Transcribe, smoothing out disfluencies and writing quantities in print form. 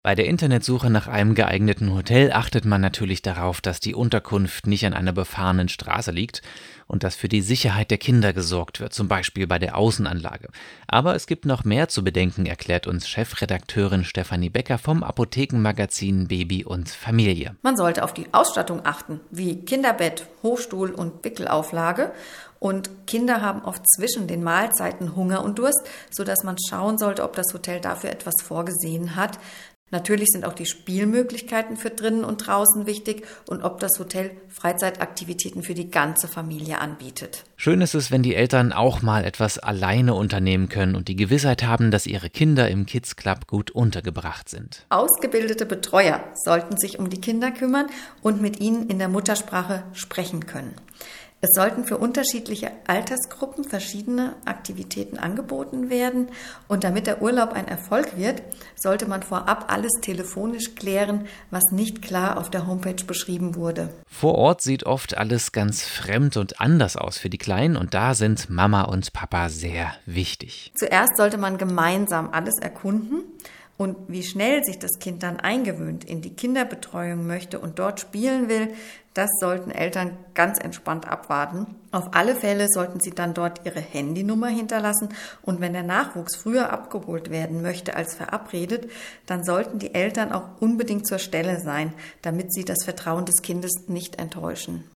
Bei der Internetsuche nach einem geeigneten Hotel achtet man natürlich darauf, dass die Unterkunft nicht an einer befahrenen Straße liegt und dass für die Sicherheit der Kinder gesorgt wird, zum Beispiel bei der Außenanlage. Aber es gibt noch mehr zu bedenken, erklärt uns Chefredakteurin Stefanie Becker vom Apothekenmagazin Baby und Familie. Man sollte auf die Ausstattung achten, wie Kinderbett, Hochstuhl und Wickelauflage. Und Kinder haben oft zwischen den Mahlzeiten Hunger und Durst, sodass man schauen sollte, ob das Hotel dafür etwas vorgesehen hat. Natürlich sind auch die Spielmöglichkeiten für drinnen und draußen wichtig und ob das Hotel Freizeitaktivitäten für die ganze Familie anbietet. Schön ist es, wenn die Eltern auch mal etwas alleine unternehmen können und die Gewissheit haben, dass ihre Kinder im Kids Club gut untergebracht sind. Ausgebildete Betreuer sollten sich um die Kinder kümmern und mit ihnen in der Muttersprache sprechen können. Es sollten für unterschiedliche Altersgruppen verschiedene Aktivitäten angeboten werden. Und damit der Urlaub ein Erfolg wird, sollte man vorab alles telefonisch klären, was nicht klar auf der Homepage beschrieben wurde. Vor Ort sieht oft alles ganz fremd und anders aus für die Kleinen und da sind Mama und Papa sehr wichtig. Zuerst sollte man gemeinsam alles erkunden. Und wie schnell sich das Kind dann eingewöhnt in die Kinderbetreuung möchte und dort spielen will, das sollten Eltern ganz entspannt abwarten. Auf alle Fälle sollten sie dann dort ihre Handynummer hinterlassen und wenn der Nachwuchs früher abgeholt werden möchte als verabredet, dann sollten die Eltern auch unbedingt zur Stelle sein, damit sie das Vertrauen des Kindes nicht enttäuschen.